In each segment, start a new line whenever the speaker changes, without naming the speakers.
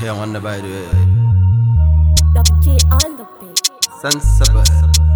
here on the by the way.
WJ on the beat.
Sensible.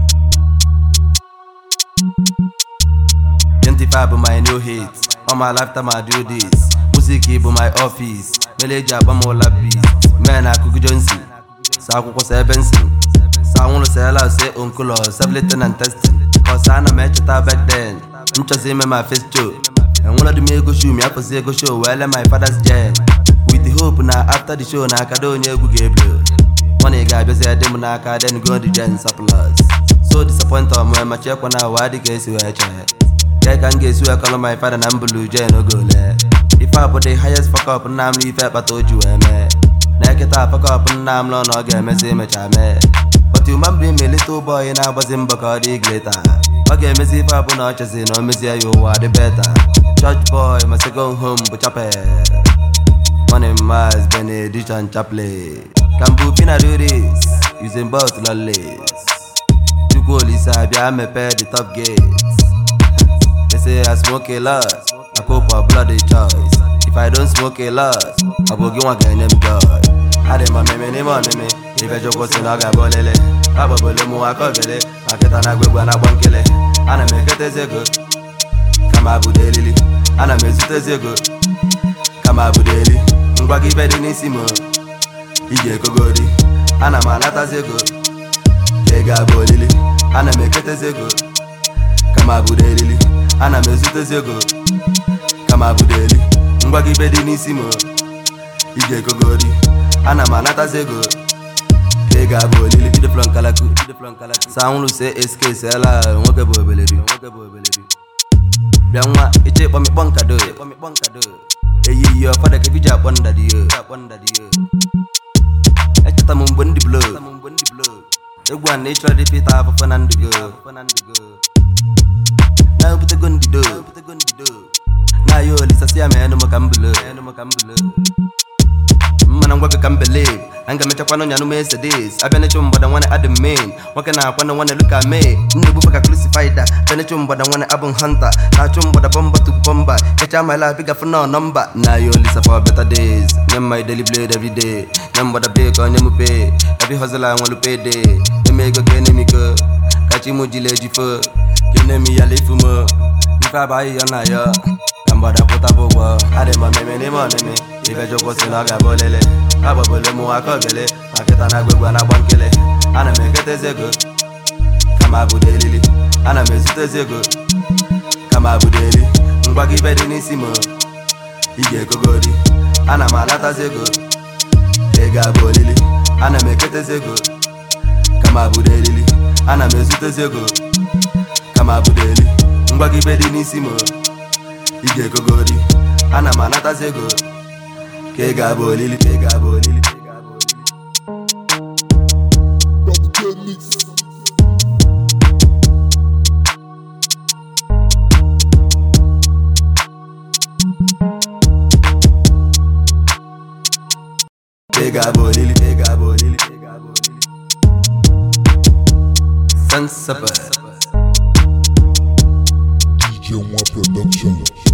25 with my new hits. All my lifetime I do this. Music is my office. Melody up on my lab beat. Man I cook Johnson. Saku ko say Benson. Sound say I say uncle or sableton and testing. Cause I na match it back then. I'm just in my face too. And one of the me go show me up say go show well my father's jam. With the hope now after the show na kadonya go get blue. Money guy be say dem na ka then go the dance applause. So disappointed when my check when I why the case we check. I can guess who I call my father and blue jay no go le. If I put the highest fuck up and I'm leave up I told you man. Naked I fuck up and I'm long again me say me chame. But you man bring me little boy and I was in Bacardi glitter. Okay, me see if I put no chasing no me see you are the better. Church boy must go home but chape. Money Mars, Benediction Chaplin. Can Bupina do this? Using both lollies. You go Lisa, I'm a pair the top gates. They say I smoke a lot, I cope a bloody choice. If I don't smoke a lot, I will give one guy named God. I did my me. If I joke was in a gabolele, I will be more coverle. I get an agua and I won't kill it. And I make it as a good. Come up with daily, and I make it as a good. Come up with daily, Mbaki Bedinissimo. Ije Kogodi, and I'm an Atazego. Kega Bolili, and I make it as a good. Come up with daily, and I make it as a good. Come up with daily, Mbaki Bedinissimo. Ije Kogodi, and I'm an Atazego. Kega Bolili, the Flankalaku, the Flankalaku. Sound say SK Sella, Wokabo Bellery. Bianwa, it's a pommy bonkado. Hey, your father can be jap under the year. I just a mumbundi blow. The one nature repeat half of an undergo. Now put a gun to do. Now you listen, see a man who can below. Man, I'm what I can believe. I'm gonna make a one on your mess this. I've been a chum, but I want to add the main. What can I want to look at me? No book I crucified that. Been a chum, but I want to album hunter. Now chum, but a bomber to bomber. Get out my life, bigger for no number. Now you listen for better days. Name my daily blade every day. Name what I pay, can you pay? Every hustle I want to pay day. You make a kenny go. Catch him with the for. You name me a live for more. If I buy you, I'm not but I put up over. I did my money. If I joke was in a gabolele, I will be more a cogele. I get an agua and I won't kill it. And I make it as a good. Come up with daily, and I make it as a good. Come up with daily, Mbaki Bedinissimo. Ije Kogodi, and I'm a lot as a good. Kega Bolili, and I make it as a good. Come up with daily, and I make it as a good. Come up with daily, Mbaki Bedinissimo. Ije Kogodi, and I'm a lot as a good. Kega Bolili. Kega Bolili. Sensible.
DJ One Production.